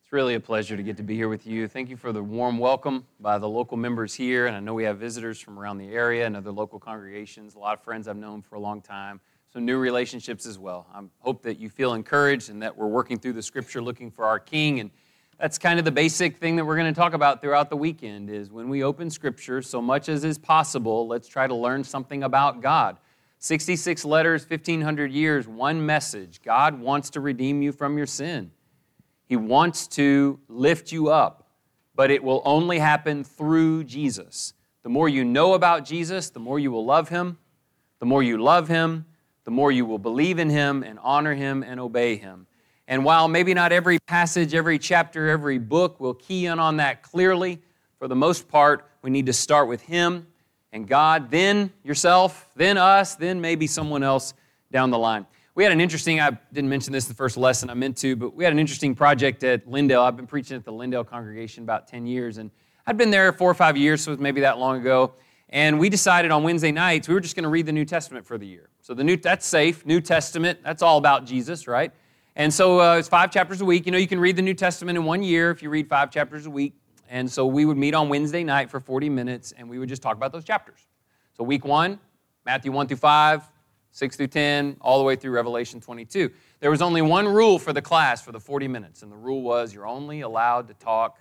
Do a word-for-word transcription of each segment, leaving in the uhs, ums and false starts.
It's really a pleasure to get to be here with you. Thank you for the warm welcome by the local members here, and I know we have visitors from around the area and other local congregations, a lot of friends I've known for a long time, some new relationships as well. I hope that you feel encouraged and that we're working through the Scripture looking for our King, and that's kind of the basic thing that we're going to talk about throughout the weekend is when we open Scripture, so much as is possible, let's try to learn something about God. sixty-six letters, fifteen hundred years, one message. God wants to redeem you from your sin. He wants to lift you up, but it will only happen through Jesus. The more you know about Jesus, the more you will love Him. The more you love Him, the more you will believe in Him and honor Him and obey Him. And while maybe not every passage, every chapter, every book will key in on that clearly, for the most part, we need to start with Him and God, then yourself, then us, then maybe someone else down the line. We had an interesting, I didn't mention this in the first lesson, I meant to, but we had an interesting project at Lindale. I've been preaching at the Lindale congregation about ten years, and I'd been there four or five years, so it was maybe that long ago, and we decided on Wednesday nights we were just going to read the New Testament for the year. So the new that's safe, New Testament, that's all about Jesus, right? And so uh, it's five chapters a week. You know, you can read the New Testament in one year if you read five chapters a week, and so we would meet on Wednesday night for forty minutes, and we would just talk about those chapters. So week one, Matthew one through five, six through ten, all the way through Revelation twenty-two. There was only one rule for the class for the forty minutes, and the rule was you're only allowed to talk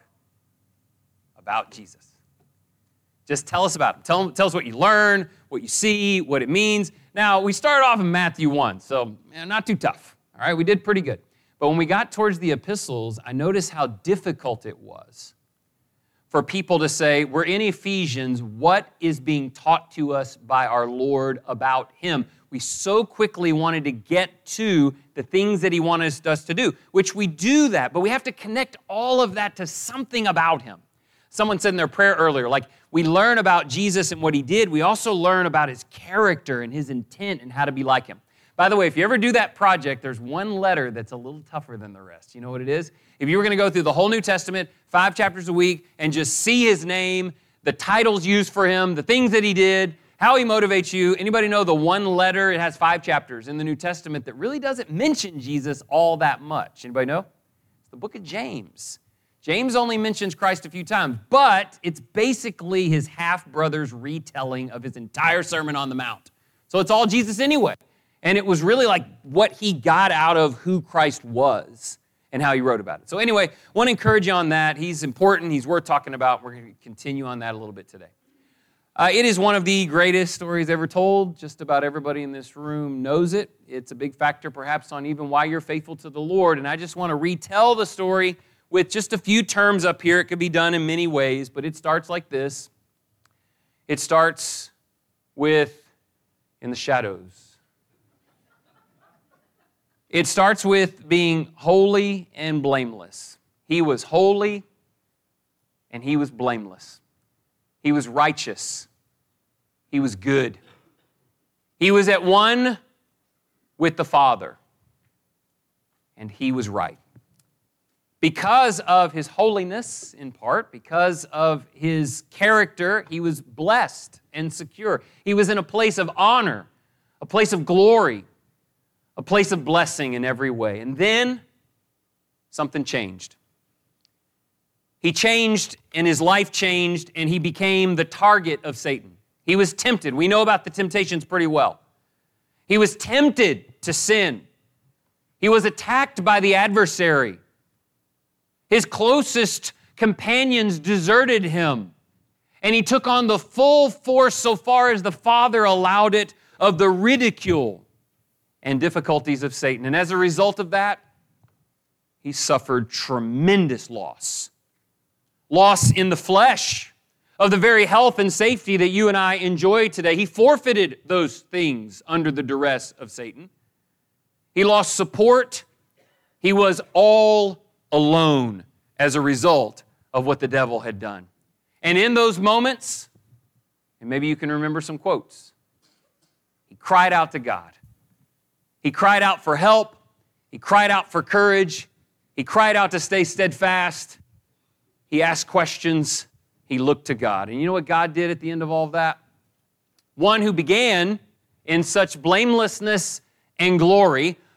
about Jesus. Just tell us about him. Tell, tell us what you learn, what you see, what it means. Now, we started off in Matthew one, so eh, not too tough. All right, we did pretty good. But when we got towards the epistles, I noticed how difficult it was for people to say, we're in Ephesians, what is being taught to us by our Lord about Him? We so quickly wanted to get to the things that He wanted us to do, which we do that, but we have to connect all of that to something about Him. Someone said in their prayer earlier, like, we learn about Jesus and what He did, we also learn about His character and His intent and how to be like Him. By the way, if you ever do that project, there's one letter that's a little tougher than the rest. You know what it is? If you were going to go through the whole New Testament, five chapters a week, and just see His name, the titles used for Him, the things that He did, how He motivates you, anybody know the one letter, it has five chapters in the New Testament that really doesn't mention Jesus all that much? Anybody know? It's the book of James. James only mentions Christ a few times, but it's basically his half-brother's retelling of his entire Sermon on the Mount. So it's all Jesus anyway. And it was really like what he got out of who Christ was and how he wrote about it. So anyway, I want to encourage you on that. He's important. He's worth talking about. We're going to continue on that a little bit today. Uh, it is one of the greatest stories ever told. Just about everybody in this room knows it. It's a big factor perhaps on even why you're faithful to the Lord. And I just want to retell the story with just a few terms up here. It could be done in many ways, but it starts like this. It starts with in the shadows. It starts with being holy and blameless. He was holy and He was blameless. He was righteous. He was good. He was at one with the Father. And He was right. Because of His holiness, in part, because of His character, He was blessed and secure. He was in a place of honor, a place of glory, a place of blessing in every way. And then something changed. He changed and his life changed and he became the target of Satan. He was tempted. We know about the temptations pretty well. He was tempted to sin. He was attacked by the adversary. His closest companions deserted him. And he took on the full force, so far as the Father allowed it, of the ridicule and difficulties of Satan. And as a result of that, he suffered tremendous loss. Loss in the flesh of the very health and safety that you and I enjoy today. He forfeited those things under the duress of Satan. He lost support. He was all alone as a result of what the devil had done. And in those moments, and maybe you can remember some quotes, he cried out to God. He cried out for help. He cried out for courage. He cried out to stay steadfast. He asked questions. He looked to God. And you know what God did at the end of all of that? One who began in such blamelessness and glory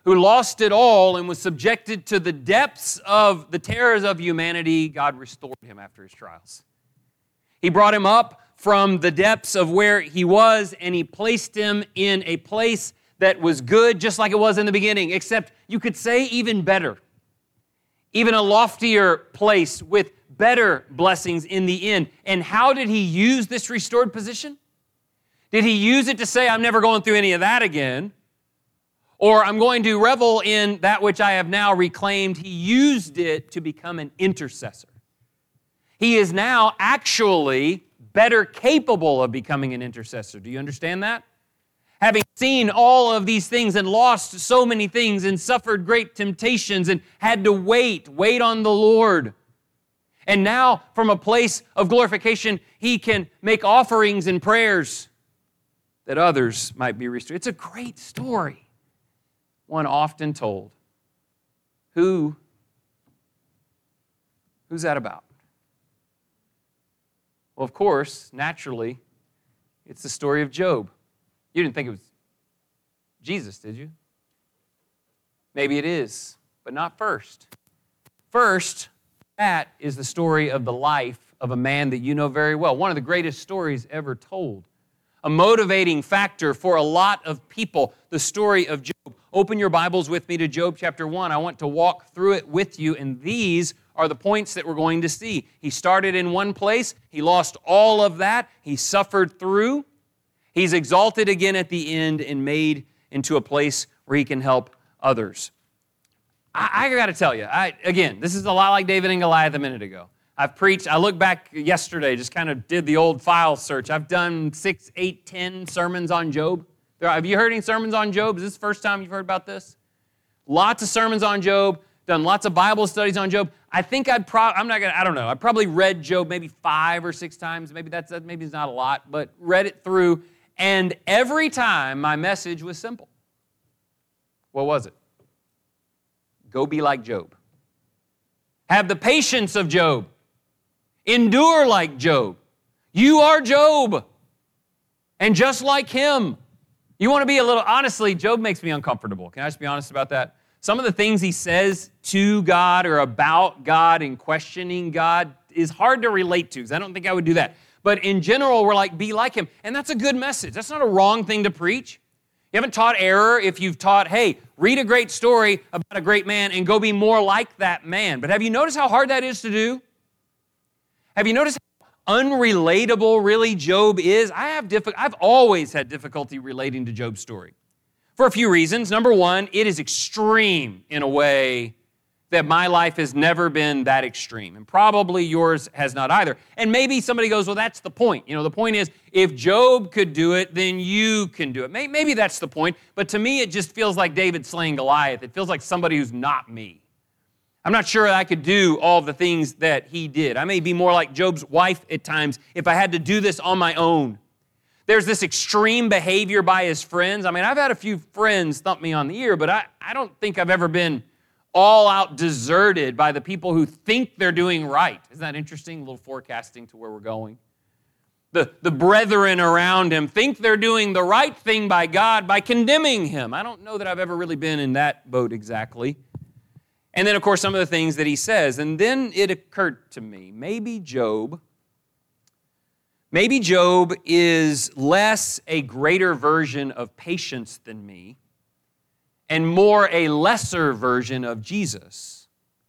who lost it all and was subjected to the depths of the terrors of humanity, God restored him after his trials. He brought him up from the depths of where he was, and he placed him in a place that was good, just like it was in the beginning, except you could say even better. Even a loftier place with better blessings in the end. And how did he use this restored position? Did he use it to say, I'm never going through any of that again? Or I'm going to revel in that which I have now reclaimed? He used it to become an intercessor. He is now actually better capable of becoming an intercessor. Do you understand that? Having seen all of these things and lost so many things and suffered great temptations and had to wait, wait on the Lord. And now, from a place of glorification, he can make offerings and prayers that others might be restored. It's a great story, one often told. Who, who's that about? Well, of course, naturally, it's the story of Job. You didn't think it was Jesus, did you? Maybe it is, but not first. First, that is the story of the life of a man that you know very well. One of the greatest stories ever told. A motivating factor for a lot of people, the story of Job. Open your Bibles with me to Job chapter one. I want to walk through it with you, and these are the points that we're going to see. He started in one place. He lost all of that. He suffered through. He's exalted again at the end and made into a place where he can help others. I, I got to tell you, I, again, this is a lot like David and Goliath a minute ago. I've preached, I looked back yesterday, just kind of did the old file search. I've done six, eight, ten sermons on Job. There, have you heard any sermons on Job? Is this the first time you've heard about this? Lots of sermons on Job, done lots of Bible studies on Job. I think I'd probably, I'm not going to, I don't know, I probably read Job maybe five or six times. Maybe that's, maybe it's not a lot, but read it through. And every time my message was simple. What was it? Go be like Job. Have the patience of Job. Endure like Job. You are Job. And just like him. You want to be a little, honestly, Job makes me uncomfortable. Can I just be honest about that? Some of the things he says to God or about God and questioning God is hard to relate to, because I don't think I would do that. But in general, we're like, be like him. And that's a good message. That's not a wrong thing to preach. You haven't taught error if you've taught, hey, read a great story about a great man and go be more like that man. But have you noticed how hard that is to do? Have you noticed how unrelatable really Job is? I have diffi- I've always had difficulty relating to Job's story for a few reasons. Number one, it is extreme in a way that my life has never been that extreme, and probably yours has not either. And maybe somebody goes, well, that's the point. You know, the point is, if Job could do it, then you can do it. Maybe that's the point, but to me, it just feels like David slaying Goliath. It feels like somebody who's not me. I'm not sure I could do all the things that he did. I may be more like Job's wife at times if I had to do this on my own. There's this extreme behavior by his friends. I mean, I've had a few friends thump me on the ear, but I, I don't think I've ever been all out deserted by the people who think they're doing right. Isn't that interesting? A little forecasting to where we're going. The, the brethren around him think they're doing the right thing by God by condemning him. I don't know that I've ever really been in that boat exactly. And then, of course, some of the things that he says. And then it occurred to me, maybe Job, maybe Job is less a greater version of patience than me, and more a lesser version of Jesus,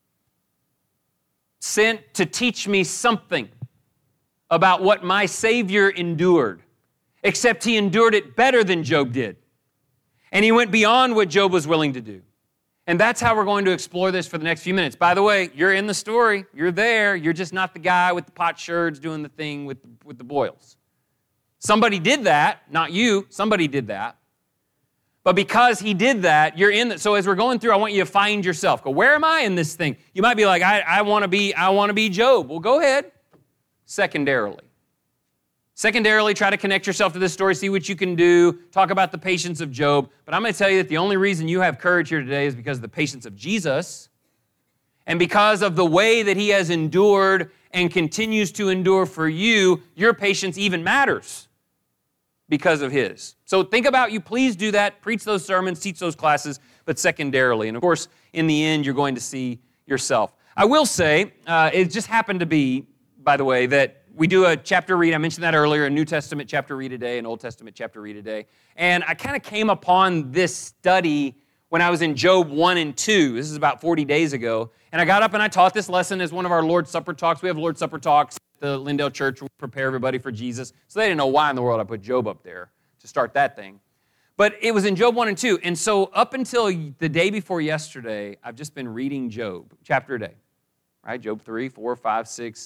sent to teach me something about what my Savior endured, except he endured it better than Job did. And he went beyond what Job was willing to do. And that's how we're going to explore this for the next few minutes. By the way, you're in the story. You're there. You're just not the guy with the potsherds doing the thing with the, with the boils. Somebody did that, not you. Somebody did that. But because he did that, you're in the, so as we're going through, I want you to find yourself. Go, where am I in this thing? You might be like, I, I want to be, I want to be Job. Well, go ahead. Secondarily. Secondarily, try to connect yourself to this story, see what you can do, talk about the patience of Job. But I'm going to tell you that the only reason you have courage here today is because of the patience of Jesus and because of the way that he has endured and continues to endure for you. Your patience even matters because of his. So think about you. Please do that. Preach those sermons, teach those classes. but secondarily. And of course, in the end, you're going to see yourself. I will say, uh, it just happened to be, by the way, that we do a chapter read. I mentioned that earlier, a New Testament chapter read a day, an Old Testament chapter read a day. And I kind of came upon this study when I was in Job one and two. This is about forty days ago. And I got up and I taught this lesson as one of our Lord's Supper talks. We have Lord's Supper talks at the Lindale Church. We prepare everybody for Jesus. So they didn't know why in the world I put Job up there to start that thing. But it was in Job one and two. And so up until the day before yesterday, I've just been reading Job, chapter a day. Right? Job three, four, five, six.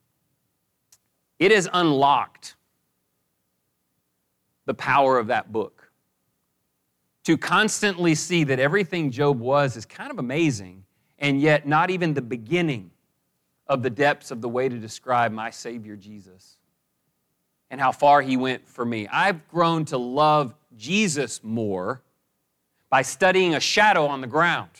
It has unlocked the power of that book. To constantly see that everything Job was is kind of amazing, and yet not even the beginning of the depths of the way to describe my Savior Jesus and how far he went for me. I've grown to love Jesus more by studying a shadow on the ground.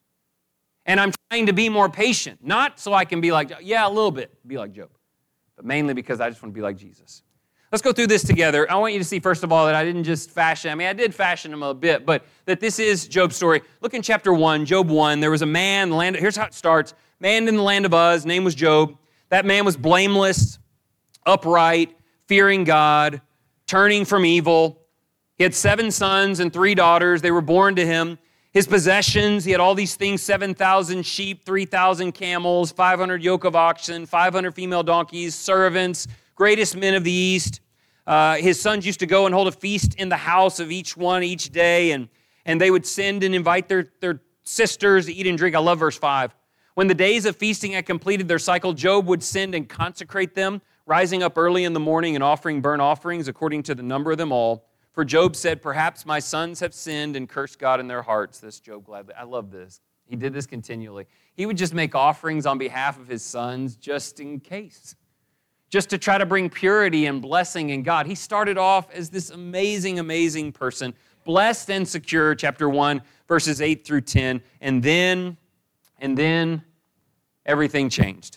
And I'm trying to be more patient, not so I can be like, yeah, a little bit, be like Job, but mainly because I just want to be like Jesus. Let's go through this together. I want you to see, first of all, that I didn't just fashion, I mean, I did fashion him a bit, but that this is Job's story. Look in chapter one, Job one. There was a man, the land, here's how it starts. Man in the land of Uz, name was Job. That man was blameless, upright, fearing God, turning from evil. He had seven sons and three daughters. They were born to him. His possessions, he had all these things, seven thousand sheep, three thousand camels, five hundred yoke of oxen, five hundred female donkeys, servants, greatest men of the East. Uh, his sons used to go and hold a feast in the house of each one each day, and, and they would send and invite their, their sisters to eat and drink. I love verse five. When the days of feasting had completed their cycle, Job would send and consecrate them, rising up early in the morning and offering burnt offerings according to the number of them all. For Job said, perhaps my sons have sinned and cursed God in their hearts. This Job gladly. I love this. He did this continually. He would just make offerings on behalf of his sons just in case, just to try to bring purity and blessing in God. He started off as this amazing, amazing person, blessed and secure, chapter one, verses eight through ten, and then, and then everything changed.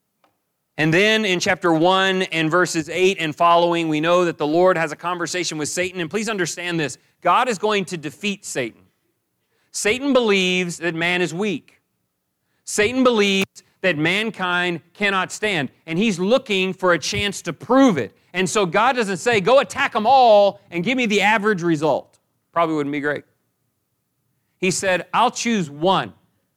And then in chapter one and verses eight and following, we know that the Lord has a conversation with Satan. And please understand this, God is going to defeat Satan. Satan believes that man is weak. Satan believes that mankind cannot stand. And he's looking for a chance to prove it. And so God doesn't say, go attack them all and give me the average result. Probably wouldn't be great. He said, I'll choose one.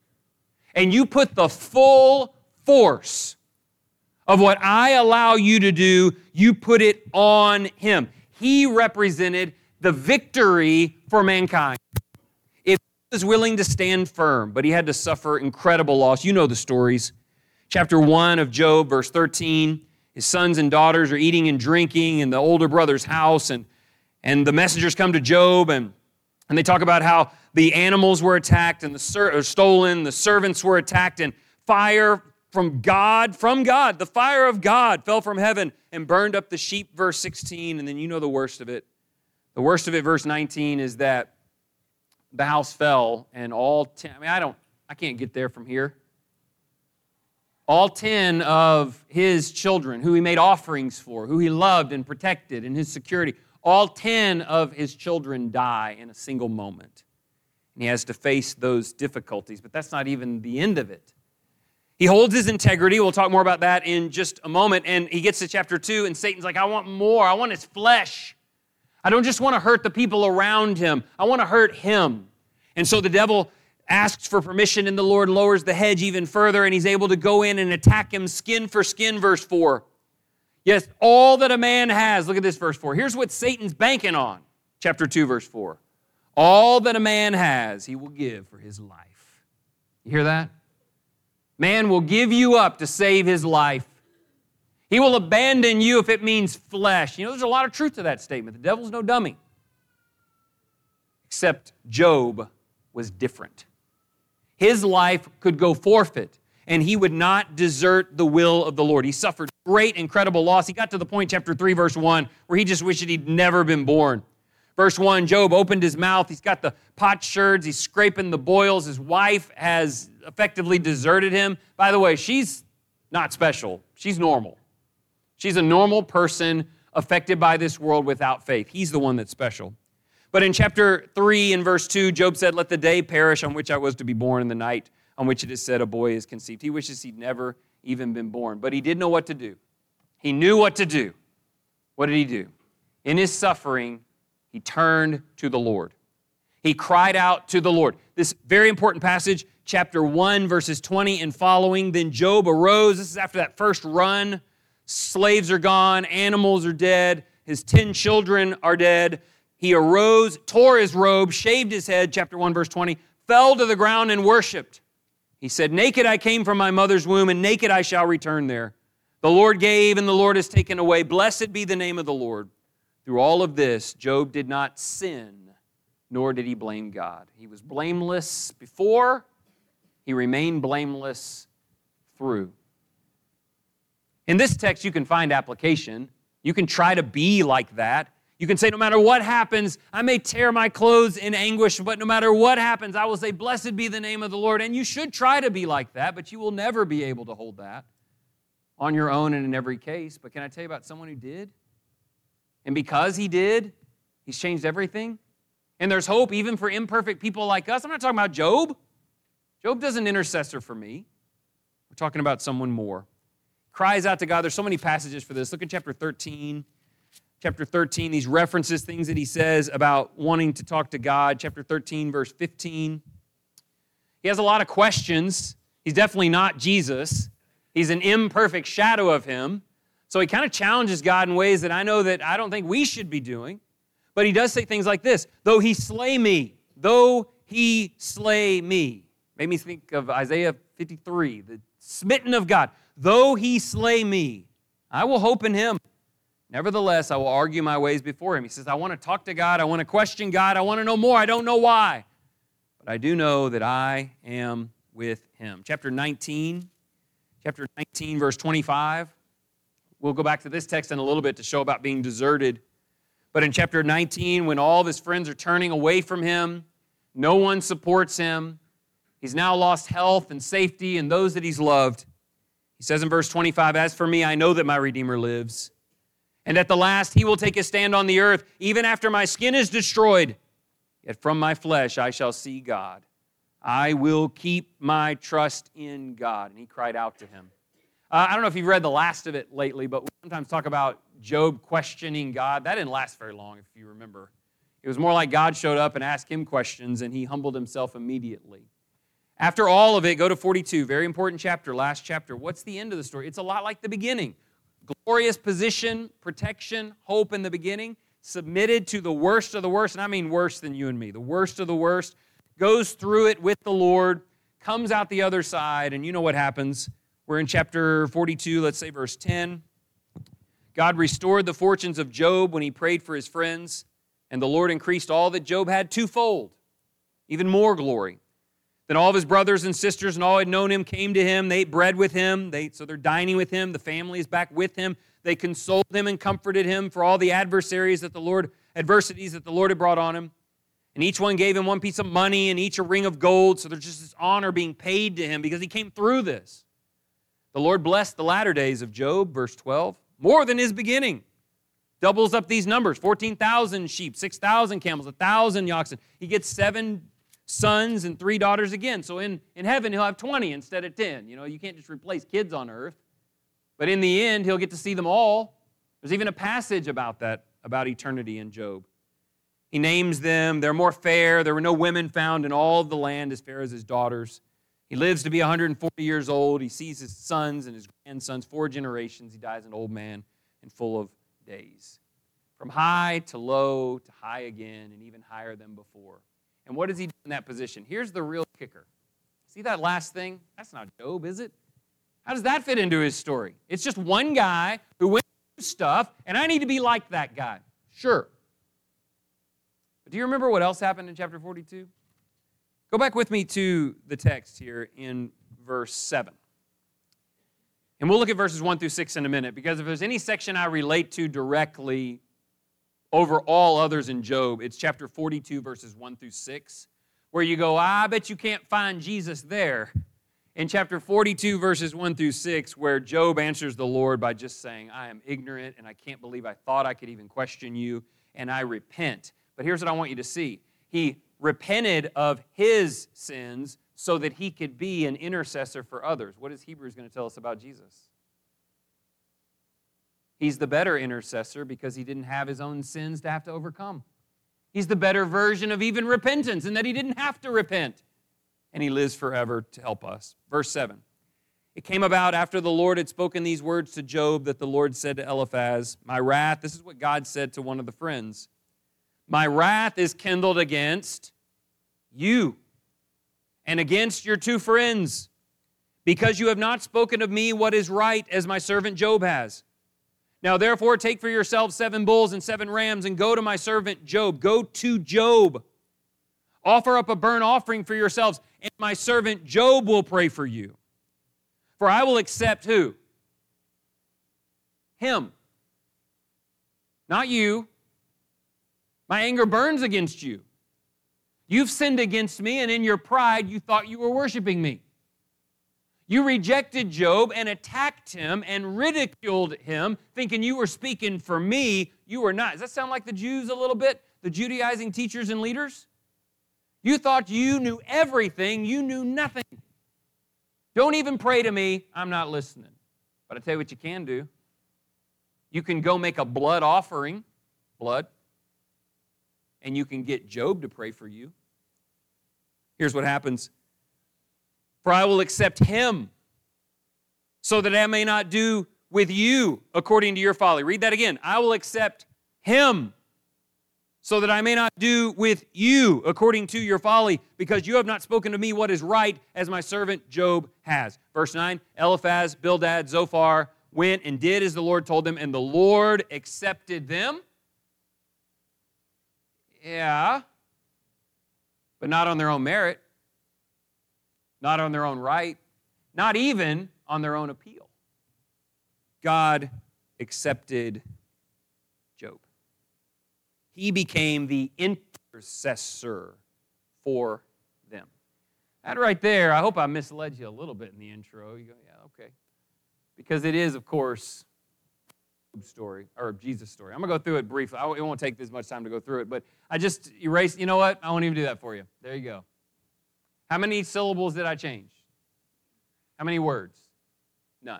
And you put the full force of what I allow you to do, you put it on him. He represented the victory for mankind. If he was willing to stand firm, but he had to suffer incredible loss. You know the stories. Chapter one of Job, verse thirteen, his sons and daughters are eating and drinking in the older brother's house, and, and the messengers come to Job, and, and they talk about how the animals were attacked and the ser- or stolen, the servants were attacked, and fire from God, from God, the fire of God fell from heaven and burned up the sheep, verse sixteen, and then you know the worst of it. The worst of it, verse nineteen, is that the house fell, and all ten, I mean, I don't, I can't get there from here. All ten of his children, who he made offerings for, who he loved and protected in his security, all ten of his children die in a single moment. And he has to face those difficulties, but that's not even the end of it. He holds his integrity. We'll talk more about that in just a moment. And he gets to chapter two, and Satan's like, I want more. I want his flesh. I don't just want to hurt the people around him. I want to hurt him. And so the devil asks for permission, and the Lord lowers the hedge even further, and he's able to go in and attack him skin for skin, verse four. Yes, all that a man has. Look at this, verse four. Here's what Satan's banking on. Chapter two, verse four. All that a man has, he will give for his life. You hear that? Man will give you up to save his life. He will abandon you if it means flesh. You know, there's a lot of truth to that statement. The devil's no dummy. Except Job was different. His life could go forfeit, and he would not desert the will of the Lord. He suffered great, incredible loss. He got to the point, chapter three, verse one, where he just wished that he'd never been born. Verse one, Job opened his mouth. He's got the potsherds. He's scraping the boils. His wife has effectively deserted him. By the way, she's not special. She's normal. She's a normal person affected by this world without faith. He's the one that's special. But in chapter three and verse two, Job said, let the day perish on which I was to be born, and the night on which it is said a boy is conceived. He wishes he'd never even been born, but he did know what to do. He knew what to do. What did he do? In his suffering, he turned to the Lord. He cried out to the Lord. This very important passage, chapter one, verses twenty and following. Then Job arose. This is after that first run. Slaves are gone. Animals are dead. His ten children are dead. He arose, tore his robe, shaved his head, chapter one, verse twenty, fell to the ground and worshiped. He said, naked I came from my mother's womb, and naked I shall return there. The Lord gave, and the Lord has taken away. Blessed be the name of the Lord. Through all of this, Job did not sin, nor did he blame God. He was blameless before. He remained blameless through. In this text, you can find application. You can try to be like that. You can say, no matter what happens, I may tear my clothes in anguish, but no matter what happens, I will say, blessed be the name of the Lord. And you should try to be like that, but you will never be able to hold that on your own and in every case. But can I tell you about someone who did? And because he did, he's changed everything. And there's hope even for imperfect people like us. I'm not talking about Job. Job doesn't an intercessor for me. We're talking about someone more. Cries out to God. There's so many passages for this. Look at chapter thirteen. Chapter thirteen, these references, things that he says about wanting to talk to God. Chapter thirteen, verse fifteen. He has a lot of questions. He's definitely not Jesus. He's an imperfect shadow of him. So he kind of challenges God in ways that I know that I don't think we should be doing. But he does say things like this, though he slay me, though he slay me. Made me think of Isaiah fifty-three, the smitten of God. Though he slay me, I will hope in him. Nevertheless, I will argue my ways before him. He says, I want to talk to God. I want to question God. I want to know more. I don't know why. But I do know that I am with him. Chapter nineteen, chapter nineteen, verse twenty-five. We'll go back to this text in a little bit to show about being deserted. But in chapter nineteen, when all of his friends are turning away from him, no one supports him. He's now lost health and safety and those that he's loved. He says in verse twenty-five, as for me, I know that my Redeemer lives. And at the last, he will take his stand on the earth, even after my skin is destroyed. Yet from my flesh I shall see God. I will keep my trust in God. And he cried out to him. Uh, I don't know if you've read the last of it lately, but we sometimes talk about Job questioning God. That didn't last very long, if you remember. It was more like God showed up and asked him questions, and he humbled himself immediately. After all of it, go to forty-two, very important chapter, last chapter. What's the end of the story? It's a lot like the beginning. Glorious position, protection, hope in the beginning, submitted to the worst of the worst, and I mean worse than you and me, the worst of the worst, goes through it with the Lord, comes out the other side, and you know what happens. We're in chapter forty-two, let's say verse ten. God restored the fortunes of Job when he prayed for his friends, and the Lord increased all that Job had twofold, even more glory. Then all of his brothers and sisters and all who had known him came to him. They ate bread with him. They, so they're dining with him. The family is back with him. They consoled him and comforted him for all the adversaries that the Lord, adversities that the Lord had brought on him. And each one gave him one piece of money and each a ring of gold. So there's just this honor being paid to him because he came through this. The Lord blessed the latter days of Job, verse twelve, more than his beginning. Doubles up these numbers, fourteen thousand sheep, six thousand camels, one thousand oxen. He gets seven sons and three daughters again. So in, in heaven, he'll have twenty instead of ten. You know, you can't just replace kids on earth. But in the end, he'll get to see them all. There's even a passage about that, about eternity in Job. He names them. They're more fair. There were no women found in all of the land as fair as his daughters. He lives to be one hundred forty years old. He sees his sons and his grandsons, four generations. He dies an old man and full of days. From high to low to high again and even higher than before. And what does he do in that position? Here's the real kicker. See that last thing? That's not Job, is it? How does that fit into his story? It's just one guy who went through stuff, and I need to be like that guy. Sure. But do you remember what else happened in chapter forty-two? Go back with me to the text here in verse seven. And we'll look at verses one through six in a minute, because if there's any section I relate to directly over all others in Job, it's chapter forty-two, verses one through six, where you go, I bet you can't find Jesus there. In chapter forty-two, verses one through six, where Job answers the Lord by just saying, I am ignorant, and I can't believe I thought I could even question you, and I repent. But here's what I want you to see. He repented of his sins so that he could be an intercessor for others. What is Hebrews going to tell us about Jesus? He's the better intercessor because he didn't have his own sins to have to overcome. He's the better version of even repentance in that he didn't have to repent. And he lives forever to help us. Verse seven. It came about after the Lord had spoken these words to Job that the Lord said to Eliphaz, my wrath, this is what God said to one of the friends, my wrath is kindled against you and against your two friends, because you have not spoken of me what is right as my servant Job has. Now therefore take for yourselves seven bulls and seven rams and go to my servant Job. Go to Job. Offer up a burnt offering for yourselves, and my servant Job will pray for you. For I will accept who? Him. Not you. My anger burns against you. You've sinned against me, and in your pride you thought you were worshiping me. You rejected Job and attacked him and ridiculed him, thinking you were speaking for me. You were not. Does that sound like the Jews a little bit? The Judaizing teachers and leaders? You thought you knew everything. You knew nothing. Don't even pray to me. I'm not listening. But I tell you what you can do. You can go make a blood offering, blood, and you can get Job to pray for you. Here's what happens. For I will accept him, so that I may not do with you according to your folly. Read that again. I will accept him, so that I may not do with you according to your folly, because you have not spoken to me what is right, as my servant Job has. Verse nine, Eliphaz, Bildad, Zophar went and did as the Lord told them, and the Lord accepted them. Yeah, but not on their own merit, not on their own right, not even on their own appeal. God accepted Job. He became the intercessor for them. That right there, I hope I misled you a little bit in the intro. You go, yeah, okay. Because it is, of course, Job's story, or Jesus' story. I'm going to go through it briefly. I, it won't take this much time to go through it, but I just erased, you know what? I won't even do that for you. There you go. How many syllables did I change? How many words? None.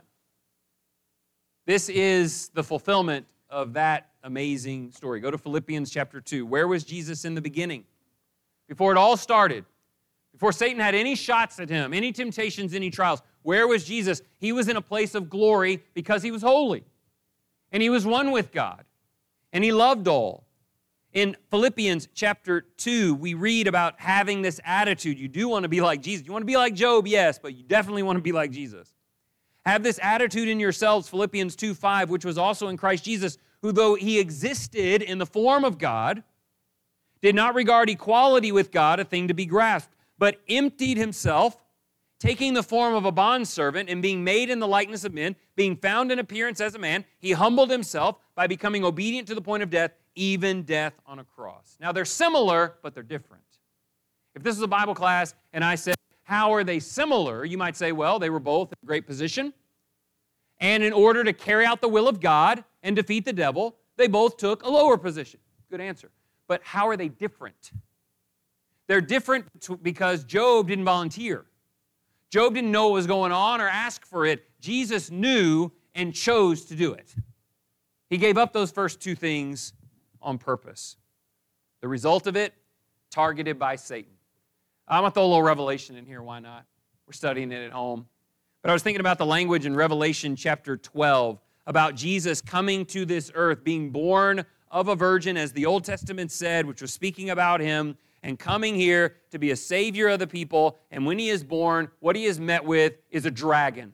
This is the fulfillment of that amazing story. Go to Philippians chapter two. Where was Jesus in the beginning? Before it all started, before Satan had any shots at him, any temptations, any trials, where was Jesus? He was in a place of glory because he was holy. And he was one with God. And he loved all. In Philippians chapter two, we read about having this attitude. You do want to be like Jesus. You want to be like Job, yes, but you definitely want to be like Jesus. Have this attitude in yourselves, Philippians two five, which was also in Christ Jesus, who though he existed in the form of God, did not regard equality with God a thing to be grasped, but emptied himself, taking the form of a bondservant and being made in the likeness of men, being found in appearance as a man, he humbled himself by becoming obedient to the point of death, even death on a cross. Now, they're similar, but they're different. If this was a Bible class and I said, how are they similar? You might say, well, they were both in a great position. And in order to carry out the will of God and defeat the devil, they both took a lower position. Good answer. But how are they different? They're different because Job didn't volunteer. Job didn't know what was going on or ask for it. Jesus knew and chose to do it. He gave up those first two things on purpose. The result of it, targeted by Satan. I'm going to throw a little Revelation in here. Why not? We're studying it at home. But I was thinking about the language in Revelation chapter twelve about Jesus coming to this earth, being born of a virgin, as the Old Testament said, which was speaking about him, and coming here to be a savior of the people. And when he is born, what he is met with is a dragon.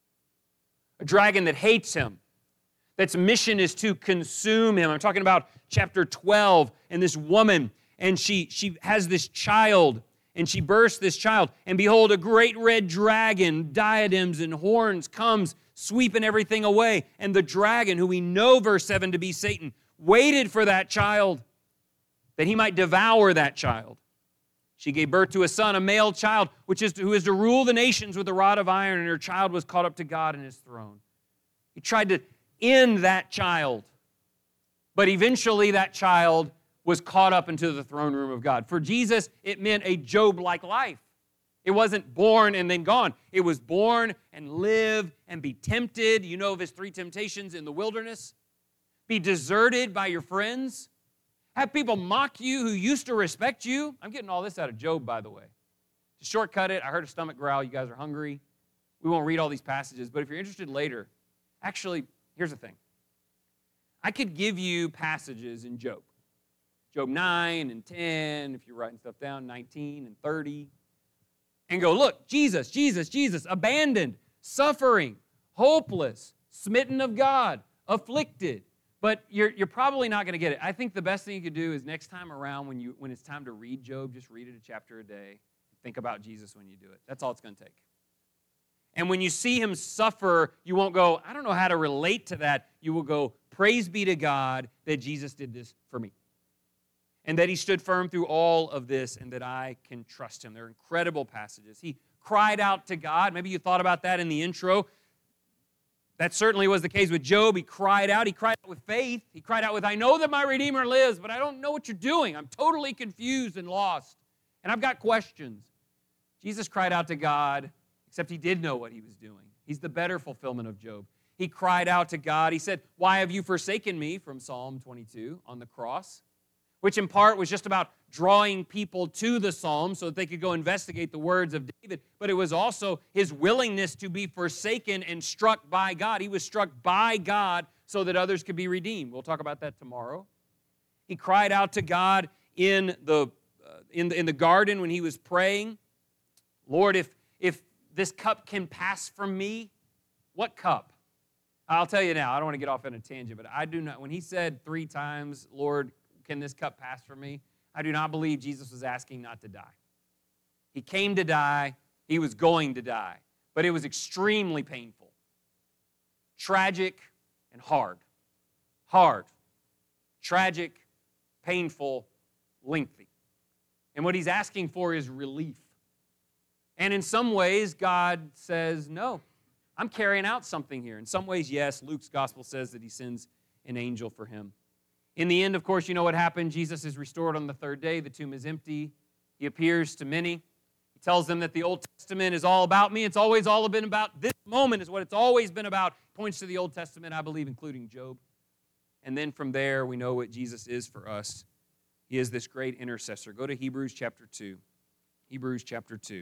A dragon that hates him. That's mission is to consume him. I'm talking about chapter twelve, and this woman, and she, she has this child, and she births this child, and behold, a great red dragon, diadems and horns, comes sweeping everything away. And the dragon, who we know, verse seven, to be Satan, waited for that child, that he might devour that child. She gave birth to a son, a male child, which is to, who is to rule the nations with a rod of iron, and her child was caught up to God in his throne. He tried to end that child, but eventually that child was caught up into the throne room of God. For Jesus, it meant a Job-like life. It wasn't born and then gone. It was born and live and be tempted. You know of his three temptations in the wilderness. Be deserted by your friends. Have people mock you who used to respect you. I'm getting all this out of Job, by the way. To shortcut it, I heard a stomach growl. You guys are hungry. We won't read all these passages, but if you're interested later, actually, here's the thing. I could give you passages in Job. Job nine and ten, if you're writing stuff down, nineteen and thirty. And go, look, Jesus, Jesus, Jesus, abandoned, suffering, hopeless, smitten of God, afflicted. But you're, you're probably not going to get it. I think the best thing you could do is next time around when, you, when it's time to read Job, just read it a chapter a day. Think about Jesus when you do it. That's all it's going to take. And when you see him suffer, you won't go, I don't know how to relate to that. You will go, praise be to God that Jesus did this for me. And that he stood firm through all of this and that I can trust him. They're incredible passages. He cried out to God. Maybe you thought about that in the intro. That certainly was the case with Job. He cried out. He cried out with faith. He cried out with, I know that my Redeemer lives, but I don't know what you're doing. I'm totally confused and lost. And I've got questions. Jesus cried out to God, except he did know what he was doing. He's the better fulfillment of Job. He cried out to God. He said, why have you forsaken me, from Psalm twenty-two on the cross, which in part was just about drawing people to the psalm so that they could go investigate the words of David, but it was also his willingness to be forsaken and struck by God. He was struck by God so that others could be redeemed. We'll talk about that tomorrow. He cried out to God in the, uh, in the, in the garden when he was praying, Lord, if, if this cup can pass from me, what cup? I'll tell you now, I don't want to get off on a tangent, but I do not, when he said three times, Lord, can this cup pass from me? I do not believe Jesus was asking not to die. He came to die. He was going to die. But it was extremely painful, tragic, and hard. Hard, tragic, painful, lengthy. And what he's asking for is relief. And in some ways, God says, no, I'm carrying out something here. In some ways, yes, Luke's gospel says that he sends an angel for him. In the end, of course, you know what happened. Jesus is restored on the third day. The tomb is empty. He appears to many. He tells them that the Old Testament is all about me. It's always all been about. This moment is what it's always been about. Points to the Old Testament, I believe, including Job. And then from there, we know what Jesus is for us. He is this great intercessor. Go to Hebrews chapter two. Hebrews chapter two.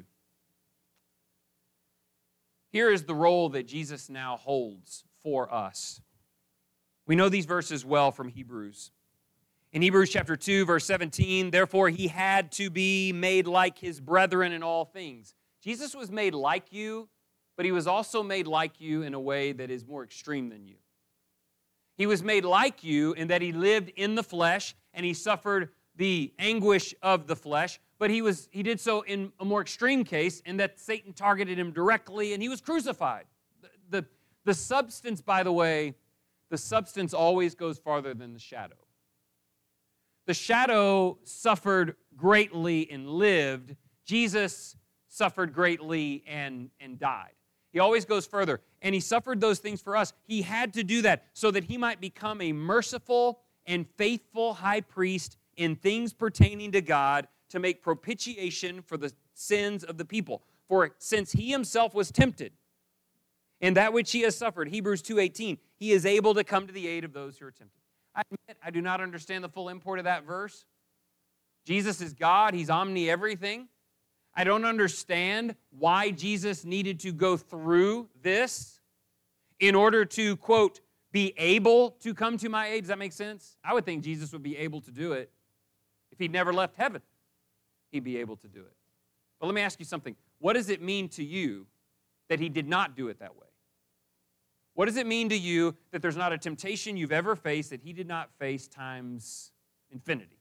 Here is the role that Jesus now holds for us. We know these verses well from Hebrews. In Hebrews chapter two, verse seventeen, therefore he had to be made like his brethren in all things. Jesus was made like you, but he was also made like you in a way that is more extreme than you. He was made like you in that he lived in the flesh and he suffered the anguish of the flesh, but he was he did so in a more extreme case in that Satan targeted him directly and he was crucified. The, the, the substance, by the way, the substance always goes farther than the shadow. The shadow suffered greatly and lived. Jesus suffered greatly and, and died. He always goes further. And he suffered those things for us. He had to do that so that he might become a merciful and faithful high priest in things pertaining to God to make propitiation for the sins of the people. For since he himself was tempted, in that which he has suffered, Hebrews two eighteen, he is able to come to the aid of those who are tempted. I admit, I do not understand the full import of that verse. Jesus is God. He's omni-everything. I don't understand why Jesus needed to go through this in order to, quote, be able to come to my aid. Does that make sense? I would think Jesus would be able to do it if he'd never left heaven. He'd be able to do it. But let me ask you something. What does it mean to you that he did not do it that way? What does it mean to you that there's not a temptation you've ever faced that he did not face times infinity?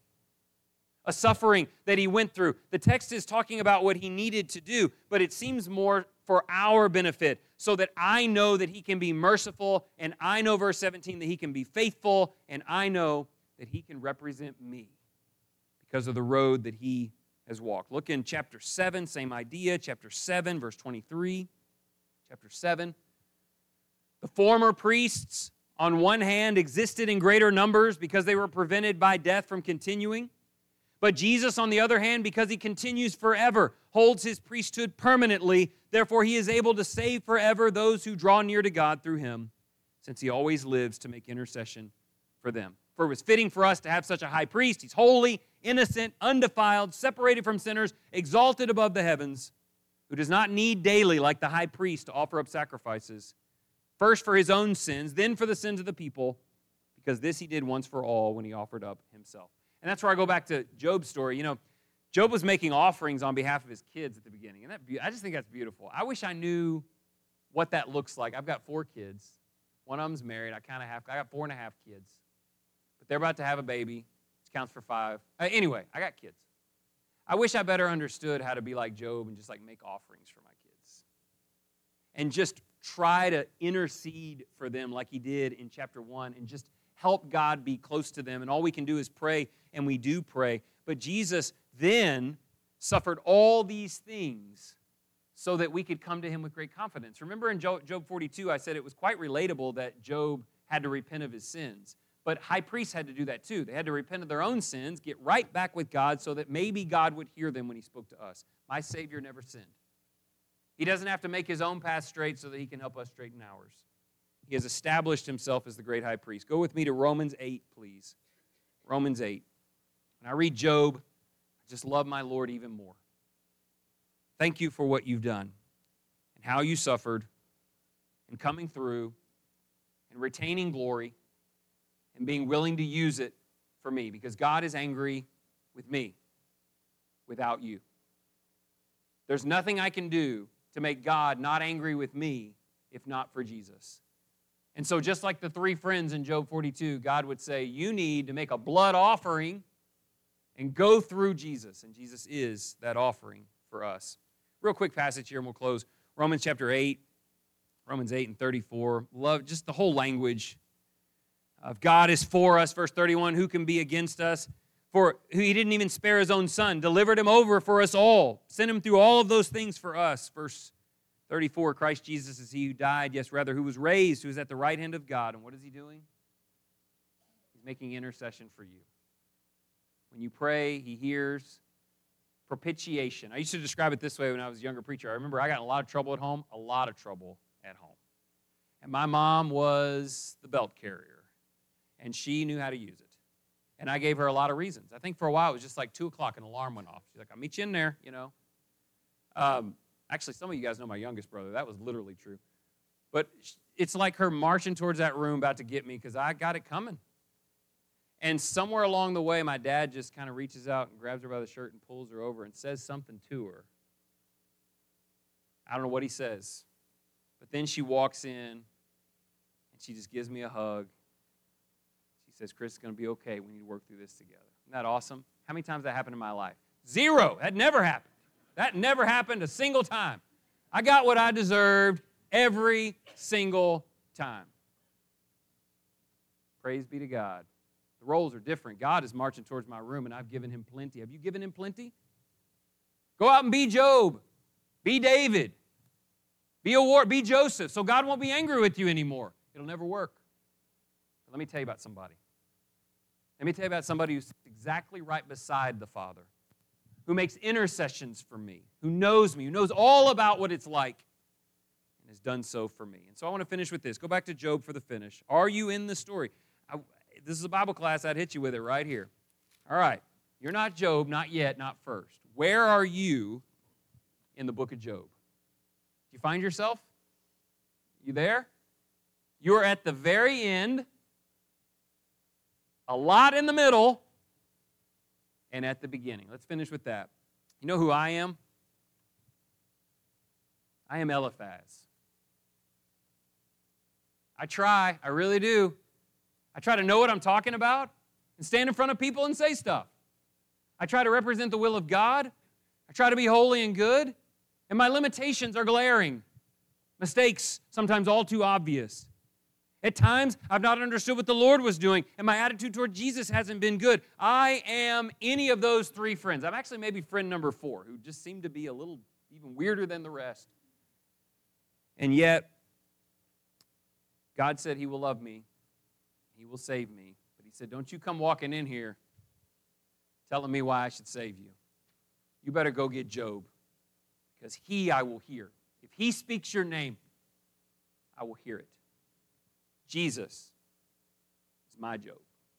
A suffering that he went through. The text is talking about what he needed to do, but it seems more for our benefit so that I know that he can be merciful, and I know, verse seventeen, that he can be faithful, and I know that he can represent me because of the road that he has walked. Look in chapter seven, same idea, chapter seven, verse twenty-three. Chapter seven. The former priests on one hand, existed in greater numbers because they were prevented by death from continuing. But Jesus, on the other hand, because he continues forever, holds his priesthood permanently. Therefore, he is able to save forever those who draw near to God through him, since he always lives to make intercession for them. For it was fitting for us to have such a high priest. He's holy, innocent, undefiled, separated from sinners, exalted above the heavens, who does not need daily, like the high priest, to offer up sacrifices, first for his own sins, then for the sins of the people, because this he did once for all when he offered up himself. And that's where I go back to Job's story. You know, Job was making offerings on behalf of his kids at the beginning, and that I just think that's beautiful. I wish I knew what that looks like. I've got four kids. One of them's married. I kind of have. I got four and a half kids, but they're about to have a baby, which counts for five. Uh, anyway, I got kids. I wish I better understood how to be like Job and just like make offerings for my kids, and just try to intercede for them like he did in chapter one, and just help God be close to them. And all we can do is pray, and we do pray. But Jesus then suffered all these things so that we could come to him with great confidence. Remember in Job forty-two, I said it was quite relatable that Job had to repent of his sins. But high priests had to do that too. They had to repent of their own sins, get right back with God so that maybe God would hear them when he spoke to us. My Savior never sinned. He doesn't have to make his own path straight so that he can help us straighten ours. He has established himself as the great high priest. Go with me to Romans eight, please. Romans eight. When I read Job, I just love my Lord even more. Thank you for what you've done and how you suffered and coming through and retaining glory and being willing to use it for me, because God is angry with me without you. There's nothing I can do to make God not angry with me if not for Jesus. And so just like the three friends in Job forty-two, God would say, you need to make a blood offering and go through Jesus. And Jesus is that offering for us. Real quick passage here and we'll close. Romans chapter eight, Romans eight and thirty-four. Love just the whole language of God is for us. Verse thirty-one, who can be against us? For he didn't even spare his own son, delivered him over for us all, sent him through all of those things for us. Verse thirty-four, Christ Jesus is he who died, yes, rather, who was raised, who is at the right hand of God. And what is he doing? He's making intercession for you. When you pray, he hears. Propitiation. I used to describe it this way when I was a younger preacher. I remember I got in a lot of trouble at home, a lot of trouble at home. And my mom was the belt carrier, and she knew how to use it. And I gave her a lot of reasons. I think for a while it was just like two o'clock, an alarm went off. She's like, I'll meet you in there, you know. Um, actually, some of you guys know my youngest brother. That was literally true. But it's like her marching towards that room about to get me because I got it coming. And somewhere along the way, my dad just kind of reaches out and grabs her by the shirt and pulls her over and says something to her. I don't know what he says. But then she walks in, and she just gives me a hug. She says, Chris, it's going to be okay. We need to work through this together. Isn't that awesome? How many times that happened in my life? Zero. That never happened. That never happened a single time. I got what I deserved every single time. Praise be to God. The roles are different. God is marching towards my room, and I've given him plenty. Have you given him plenty? Go out and be Job. Be David. Be a war. Be Joseph. So God won't be angry with you anymore. It'll never work. But let me tell you about somebody. Let me tell you about somebody who's exactly right beside the Father, who makes intercessions for me, who knows me, who knows all about what it's like, and has done so for me. And so I want to finish with this. Go back to Job for the finish. Are you in the story? I, This is a Bible class. I'd hit you with it right here. All right. You're not Job, not yet, not first. Where are you in the book of Job? Do you find yourself? You there? You're at the very end, a lot in the middle, and at the beginning. Let's finish with that. You know who I am? I am Eliphaz. I try. I really do. I try to know what I'm talking about and stand in front of people and say stuff. I try to represent the will of God. I try to be holy and good. And my limitations are glaring. Mistakes, sometimes all too obvious. At times, I've not understood what the Lord was doing, and my attitude toward Jesus hasn't been good. I am any of those three friends. I'm actually maybe friend number four, who just seemed to be a little even weirder than the rest. And yet, God said he will love me He will save me. But he said, don't you come walking in here telling me why I should save you. You better go get Job, because he I will hear. If he speaks your name, I will hear it. Jesus is my Job.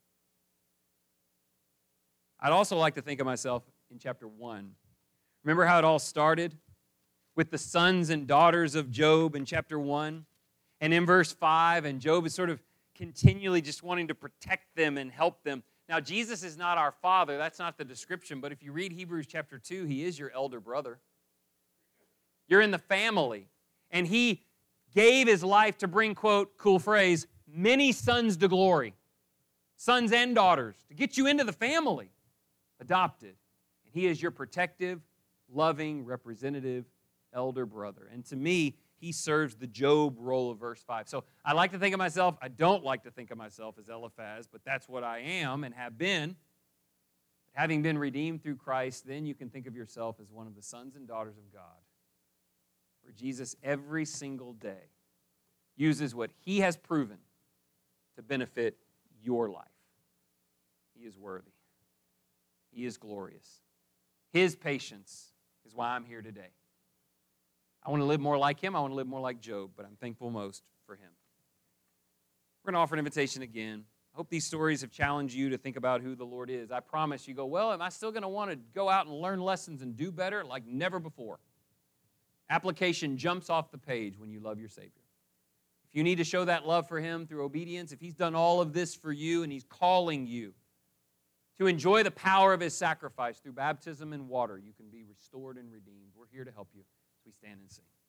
I'd also like to think of myself in chapter one. Remember how it all started? With the sons and daughters of Job in chapter one. And in verse five, and Job is sort of continually just wanting to protect them and help them. Now, Jesus is not our father. That's not the description. But if you read Hebrews chapter two, he is your elder brother. You're in the family. And he gave his life to bring, quote, cool phrase, many sons to glory. Sons and daughters, to get you into the family. Adopted. And he is your protective, loving, representative elder brother. And to me, he serves the Job role of verse five. So I like to think of myself, I don't like to think of myself as Eliphaz, but that's what I am and have been. Having been redeemed through Christ, then you can think of yourself as one of the sons and daughters of God, where Jesus every single day uses what he has proven to benefit your life. He is worthy. He is glorious. His patience is why I'm here today. I want to live more like him. I want to live more like Job, but I'm thankful most for him. We're going to offer an invitation again. I hope these stories have challenged you to think about who the Lord is. I promise you go, well, am I still going to want to go out and learn lessons and do better like never before? Application jumps off the page when you love your Savior. If you need to show that love for him through obedience, if he's done all of this for you and he's calling you to enjoy the power of his sacrifice through baptism and water, you can be restored and redeemed. We're here to help you as we stand and sing.